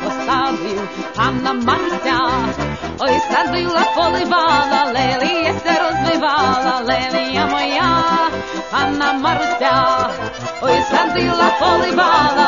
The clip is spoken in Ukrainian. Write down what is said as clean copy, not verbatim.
посадив панна Маруся. Ой, садила, поливала, лелія се розвивала, лелія моя, панна Маруся. Ой, садила, поливала,